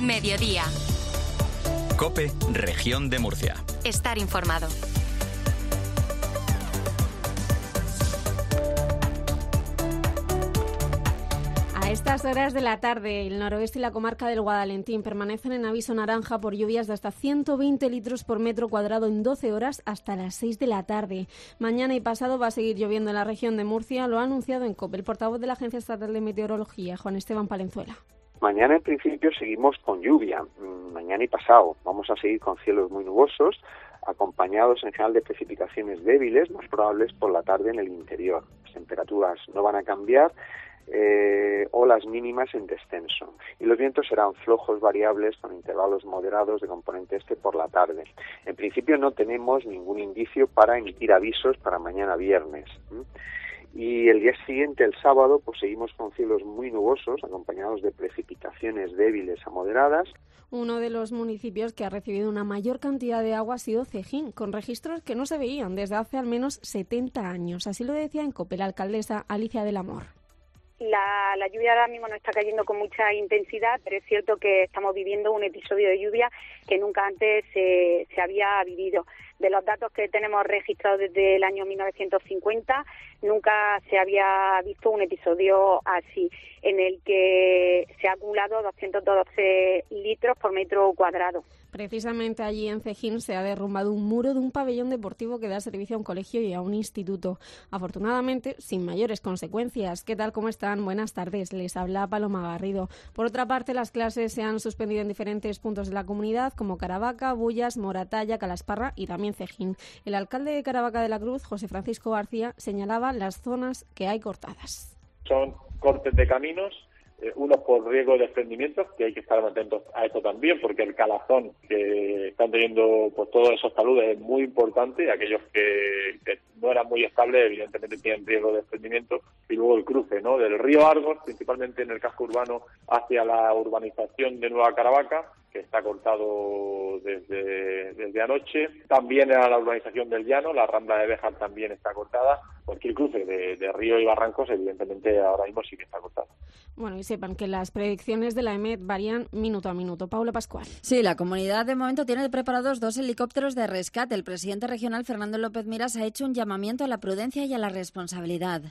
Mediodía. COPE, Región de Murcia. Estar informado. A estas horas de la tarde, el noroeste y la comarca del Guadalentín permanecen en aviso naranja por lluvias de hasta 120 litros por metro cuadrado en 12 horas hasta las 6 de la tarde. Mañana y pasado va a seguir lloviendo en la región de Murcia, lo ha anunciado en COPE el portavoz de la Agencia Estatal de Meteorología, Juan Esteban Palenzuela. Mañana, en principio, seguimos con lluvia. Mañana y pasado vamos a seguir con cielos muy nubosos, acompañados en general de precipitaciones débiles, más probables por la tarde en el interior. Las temperaturas no van a cambiar, olas mínimas en descenso. Y los vientos serán flojos variables con intervalos moderados de componente este por la tarde. En principio no tenemos ningún indicio para emitir avisos para mañana viernes. Y el día siguiente, el sábado, pues seguimos con cielos muy nubosos, acompañados de precipitaciones débiles a moderadas. Uno de los municipios que ha recibido una mayor cantidad de agua ha sido Cejín, con registros que no se veían desde hace al menos 70 años. Así lo decía en COPE la alcaldesa Alicia del Amor. La lluvia ahora mismo no está cayendo con mucha intensidad, pero es cierto que estamos viviendo un episodio de lluvia que nunca antes se había vivido. De los datos que tenemos registrados desde el año 1950, nunca se había visto un episodio así, en el que se ha acumulado 212 litros por metro cuadrado. Precisamente allí en Cejín se ha derrumbado un muro de un pabellón deportivo que da servicio a un colegio y a un instituto. Afortunadamente, sin mayores consecuencias. ¿Qué tal? ¿Cómo están? Buenas tardes. Les habla Paloma Garrido. Por otra parte, las clases se han suspendido en diferentes puntos de la comunidad, como Caravaca, Bullas, Moratalla, Calasparra y también Cejín. El alcalde de Caravaca de la Cruz, José Francisco García, señalaba las zonas que hay cortadas. Son cortes de caminos, unos por riesgo de desprendimientos, que hay que estar atentos a esto también, porque el calazón que están teniendo pues todos esos taludes es muy importante, aquellos que no eran muy estables evidentemente tienen riesgo de desprendimiento, y luego el cruce, ¿no?, del río Argos, principalmente en el casco urbano hacia la urbanización de Nueva Caravaca, que está cortado desde anoche. También a la urbanización del Llano, la Rambla de Béjar también está cortada. Cualquier cruce de río y barrancos, evidentemente, ahora mismo sí que está cortado. Bueno, y sepan que las predicciones de la EMET varían minuto a minuto. Paula Pascual. Sí, la comunidad de momento tiene preparados 2 helicópteros de rescate. El presidente regional, Fernando López Miras, ha hecho un llamamiento a la prudencia y a la responsabilidad.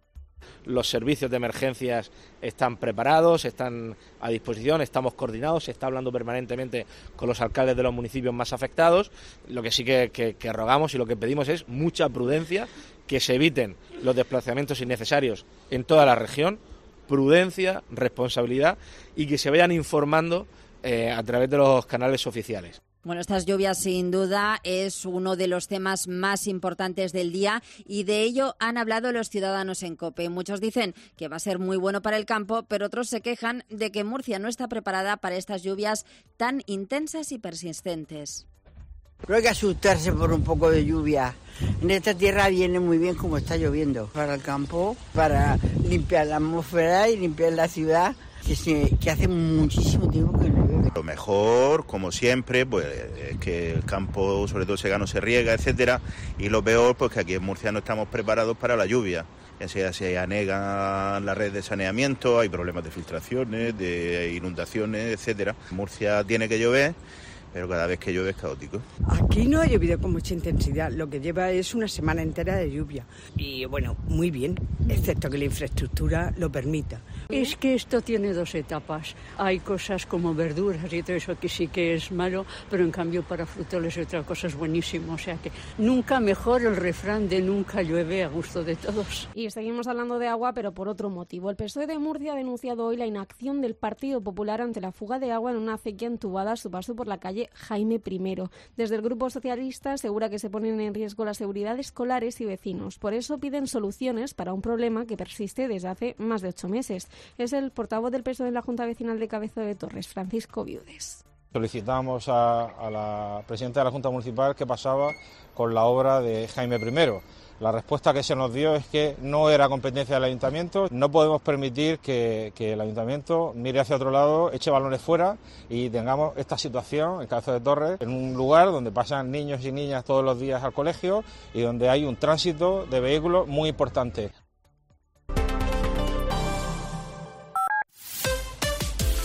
Los servicios de emergencias están preparados, están a disposición, estamos coordinados, se está hablando permanentemente con los alcaldes de los municipios más afectados. Lo que sí que rogamos y lo que pedimos es mucha prudencia, que se eviten los desplazamientos innecesarios en toda la región, prudencia, responsabilidad y que se vayan informando a través de los canales oficiales. Bueno, estas lluvias sin duda es uno de los temas más importantes del día y de ello han hablado los ciudadanos en COPE. Muchos dicen que va a ser muy bueno para el campo, pero otros se quejan de que Murcia no está preparada para estas lluvias tan intensas y persistentes. No hay que asustarse por un poco de lluvia. En esta tierra viene muy bien como está lloviendo. Para el campo, para limpiar la atmósfera y limpiar la ciudad, que hace muchísimo tiempo que no llueve. Lo mejor, como siempre, pues es que el campo, sobre todo segano, se riega, etcétera. Y lo peor, pues que aquí en Murcia no estamos preparados para la lluvia. Ya sea se anega la red de saneamiento, hay problemas de filtraciones, de inundaciones, etcétera. Murcia tiene que llover, pero cada vez que llueve es caótico. Aquí no ha llovido con mucha intensidad, lo que lleva es una semana entera de lluvia. Y bueno, muy bien, excepto que la infraestructura lo permita. Es que esto tiene 2 etapas. Hay cosas como verduras y todo eso que sí que es malo, pero en cambio para frutoles y otra cosa es buenísimo. O sea que nunca mejor el refrán de nunca llueve a gusto de todos. Y seguimos hablando de agua, pero por otro motivo. El PSOE de Murcia ha denunciado hoy la inacción del Partido Popular ante la fuga de agua en una acequia entubada a su paso por la calle Jaime I. Desde el Grupo Socialista asegura que se ponen en riesgo la seguridad de escolares y vecinos. Por eso piden soluciones para un problema que persiste desde hace más de 8 meses. Es el portavoz del PSOE en la Junta Vecinal de Cabezo de Torres, Francisco Viudes. Solicitamos a la presidenta de la Junta Municipal qué pasaba con la obra de Jaime I. La respuesta que se nos dio es que no era competencia del ayuntamiento. No podemos permitir que el ayuntamiento mire hacia otro lado, eche balones fuera y tengamos esta situación en Cabezo de Torres, en un lugar donde pasan niños y niñas todos los días al colegio y donde hay un tránsito de vehículos muy importante.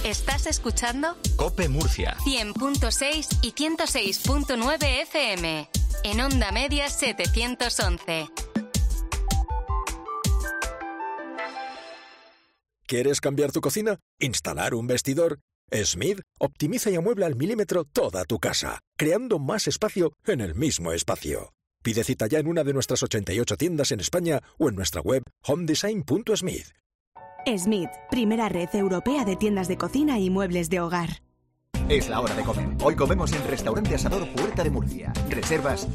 ¿Estás escuchando? COPE Murcia. 100.6 y 106.9 FM. En onda media 711. ¿Quieres cambiar tu cocina? ¿Instalar un vestidor? Smith optimiza y amuebla al milímetro toda tu casa, creando más espacio en el mismo espacio. Pide cita ya en una de nuestras 88 tiendas en España o en nuestra web homedesign.smith. Smith, primera red europea de tiendas de cocina y muebles de hogar. Es la hora de comer. Hoy comemos en Restaurante Asador Puerta de Murcia. Reservas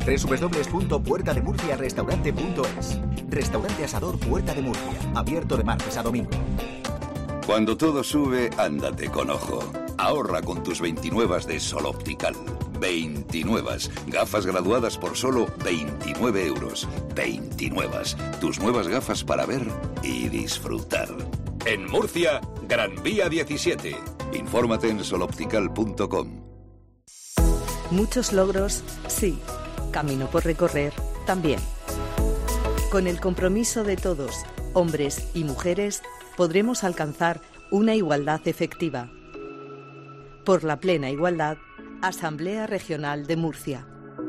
www.puertademurciarestaurante.es. Restaurante Asador Puerta de Murcia. Abierto de martes a domingo. Cuando todo sube, ándate con ojo. Ahorra con tus 29 de Sol Optical. 29. Gafas graduadas por solo 29 euros. 29. Tus nuevas gafas para ver y disfrutar. En Murcia, Gran Vía 17. Infórmate en soloptical.com. Muchos logros, sí. Camino por recorrer, también. Con el compromiso de todos, hombres y mujeres, podremos alcanzar una igualdad efectiva. Por la plena igualdad, Asamblea Regional de Murcia.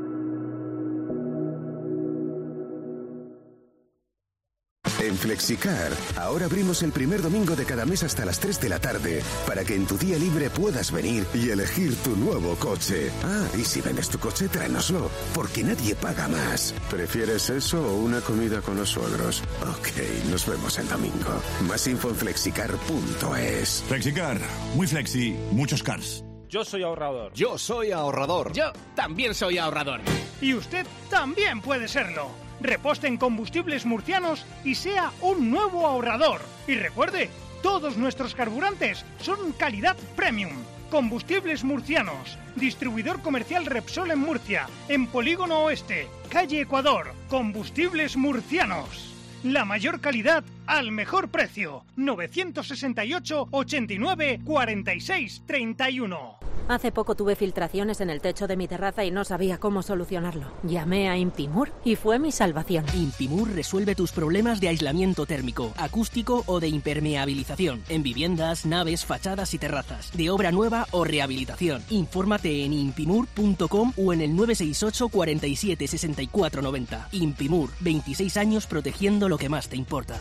En Flexicar, ahora abrimos el primer domingo de cada mes hasta las 3 de la tarde, para que en tu día libre puedas venir y elegir tu nuevo coche. Ah, y si vendes tu coche, tráenoslo, porque nadie paga más. ¿Prefieres eso o una comida con los suegros? Ok, nos vemos el domingo. Más info en flexicar.es. Flexicar, muy flexi, muchos cars. Yo soy ahorrador. Yo soy ahorrador. Yo también soy ahorrador. Y usted también puede serlo. Reposte en Combustibles Murcianos y sea un nuevo ahorrador. Y recuerde, todos nuestros carburantes son calidad premium. Combustibles Murcianos, distribuidor comercial Repsol en Murcia, en Polígono Oeste, calle Ecuador. Combustibles Murcianos. La mayor calidad al mejor precio. 968 89 46 31. Hace poco tuve filtraciones en el techo de mi terraza y no sabía cómo solucionarlo. Llamé a Impimur y fue mi salvación. Impimur resuelve tus problemas de aislamiento térmico, acústico o de impermeabilización en viviendas, naves, fachadas y terrazas, de obra nueva o rehabilitación. Infórmate en impimur.com o en el 968 47 64 90. Impimur, 26 años protegiendo lo que más te importa.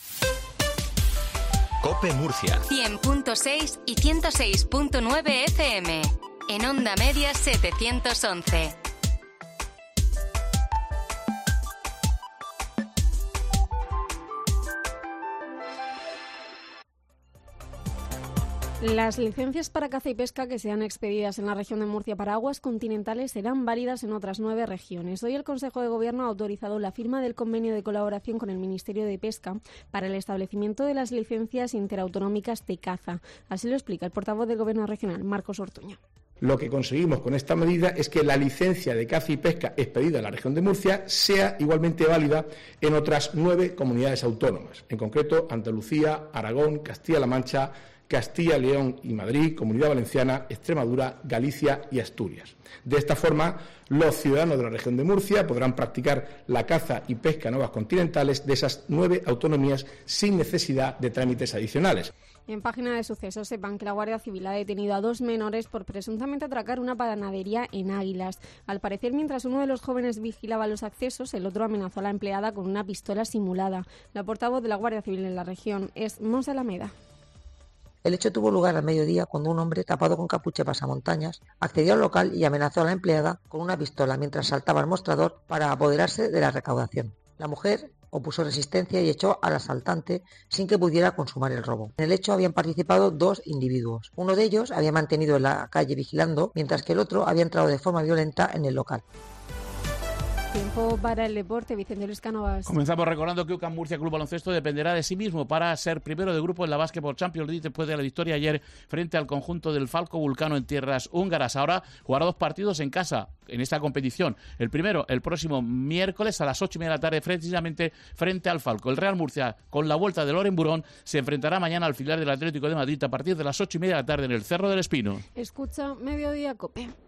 COPE Murcia. 100.6 y 106.9 FM. En onda media 711. Las licencias para caza y pesca que sean expedidas en la región de Murcia para aguas continentales serán válidas en otras 9 regiones. Hoy el Consejo de Gobierno ha autorizado la firma del convenio de colaboración con el Ministerio de Pesca para el establecimiento de las licencias interautonómicas de caza. Así lo explica el portavoz del Gobierno regional, Marcos Ortuño. Lo que conseguimos con esta medida es que la licencia de caza y pesca expedida en la región de Murcia sea igualmente válida en otras 9 comunidades autónomas, en concreto Andalucía, Aragón, Castilla-La Mancha, Castilla, León y Madrid, Comunidad Valenciana, Extremadura, Galicia y Asturias. De esta forma, los ciudadanos de la región de Murcia podrán practicar la caza y pesca en aguas continentales de esas 9 autonomías sin necesidad de trámites adicionales. En página de sucesos sepan que la Guardia Civil ha detenido a 2 menores por presuntamente atracar una panadería en Águilas. Al parecer, mientras uno de los jóvenes vigilaba los accesos, el otro amenazó a la empleada con una pistola simulada. La portavoz de la Guardia Civil en la región es Mons Alameda. El hecho tuvo lugar al mediodía cuando un hombre tapado con capucha pasamontañas accedió al local y amenazó a la empleada con una pistola mientras saltaba al mostrador para apoderarse de la recaudación. La mujer opuso resistencia y echó al asaltante sin que pudiera consumar el robo. En el hecho habían participado 2 individuos. Uno de ellos había mantenido en la calle vigilando, mientras que el otro había entrado de forma violenta en el local. Tiempo para el deporte, Vicente Luis Cánovas. Comenzamos recordando que UCAM Murcia Club Baloncesto dependerá de sí mismo para ser primero de grupo en la Basketball Champions League después de la victoria ayer frente al conjunto del Falco Vulcano en tierras húngaras. Ahora jugará 2 partidos en casa en esta competición. El primero, el próximo miércoles a las 8:30 de la tarde, precisamente frente al Falco. El Real Murcia, con la vuelta de Loren Burón, se enfrentará mañana al filial del Atlético de Madrid a partir de las 8:30 de la tarde en el Cerro del Espino. Escucha Mediodía COPE.